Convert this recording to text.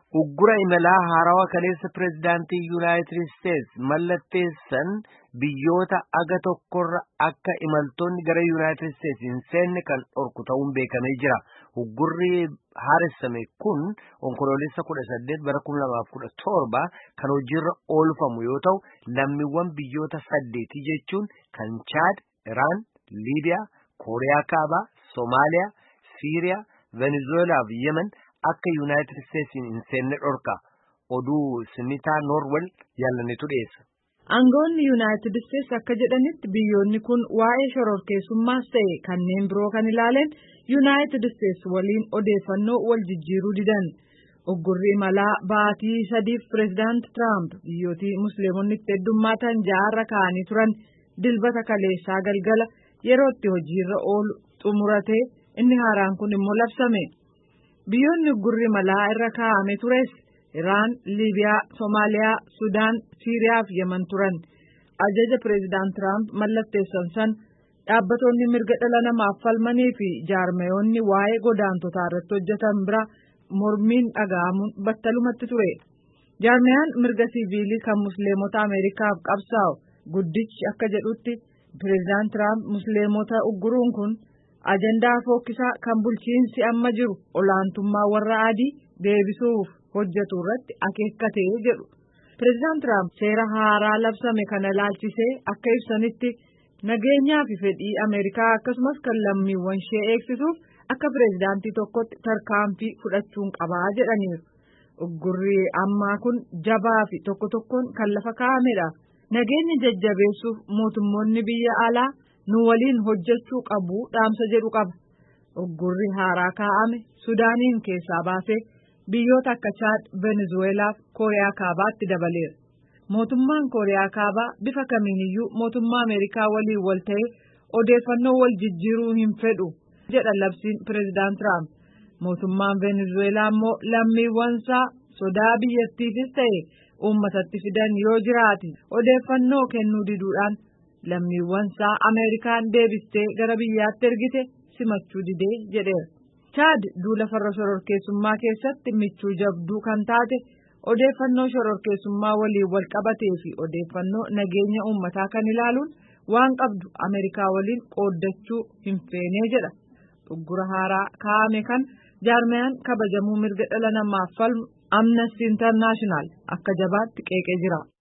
Uggura imalaa haarawaa kaleessa pireezidaantii Yuunaayitid Isteets mallatteessan biyyoota aga tokkorra akka imaltoonni gara Yuunaayitid Isteets hin seenne kan dhorku ta'uun beekamee jira. Uggurri haaressame kun onkoloolessa 18 bara 2017 kan hojiirra oolfamu yoo ta'u, lammiiwwan biyyoota 8 jechuun kan Chaad, Iraan, Liibiyaa, Kooriyaa Kaabaa, Soomaaliyaa, Siiriyaa, Venezuelaa fi Yemen akka Yuunaayitid Isteetsiin hin seenne dhorka. Oduu Simitaa Noorwel yaalanitu dhiyeessa. Aangawoonni Yuunaayitid Isteets akka jedhanitti biyyoonni kun waa'ee shororkeessummaas ta'e kanneen biroo kan ilaaleen Yuunaayitid Isteets waliin odeeffannoo wal jijjiiruu didan. Uggurri imalaa baatii 3f pireezidaant Tiraamp biyyootii musliimonni itti heddummaatan 6 kaa'anii turan dilbata kaleessaa galgala yeroo itti hojiirra oolu xumuratee inni haaraan kun immoo labsame. Biyyoonni uggurri imalaa irra kaa'ame tures Iraan, Liibiyaa, Soomaaliyaa, Sudaan, Siiriyaa fi Yemen turan. Ajaja pireezidaant Tiraamp mallatteessan san dhaabbattoonni mirga dhala namaaf falmanii fi jaarmayoonni waa'ee godaantotaa irratti hojjetan bira mormiin dhaga'amuun battalumatti ture. Jaarmayaan mirga siviilii kan musliimota Ameerikaaf qabsaa'u guddichi akka jedhutti pireezidaant Tiraamp musliimota ugguruun kun ajandaa fokkisaa kan bulchiinsi amma jiru olaantummaa warra adii deebisuuf hojjetu irratti akeekkatee jedhu. Pireezidaant Tiraamp seera haaraa labsame kana ilaalchisee akka ibsanitti nageenyaa fi fedhii Ameerikaa akkasumas kan lammiiwwan ishee eegsisuuf akka pireezidaantii tokkotti tarkaanfii fudhachuun qabaa jedhaniiru. Uggurri ammaa kun jabaa fi tokko tokkoon kan lafa kaa'amedha. Nageenya jajjabeessuuf mootummoonni biyya alaa nu waliin hojjechuu qabu dhaamsa jedhu qaba. Uggurri haaraa kaa'ame Sudaaniin keessaa baasee biyyoota akka Chaad, Venezuelaa fi Kooriyaa Kaabaatti dabaleera. Mootummaan Kooriyaa Kaabaa bifa kamiiniyyuu mootummaa Ameerikaa waliin wal ta'ee odeeffannoo wal jijjiiruu hin fedhu jedha labsiin pireezidaant Tiraamp. Mootummaan Venezuelaa immoo lammiiwwansaa sodaa biyyattiifis ta'e uummatatti fidan yoo jiraate odeeffannoo kennuu diduudhaan lammiiwwansaa Ameerikaan deebistee gara biyyaatti ergite simachuu didee jedheera. Chaad duula farra shororkeessummaa keessatti michuu jabduu kan taate odeeffannoo shororkeessummaa waliin wal qabatee fi odeeffannoo nageenya uummataa kan ilaaluun waan qabdu Ameerikaa waliin qooddachuu hin feenee jedha. Uggura haaraa kaa'ame kan jaarmayaan kabajamuu mirga dhala namaaf falmu Amnesty International akka jabaatti qeeqee jira.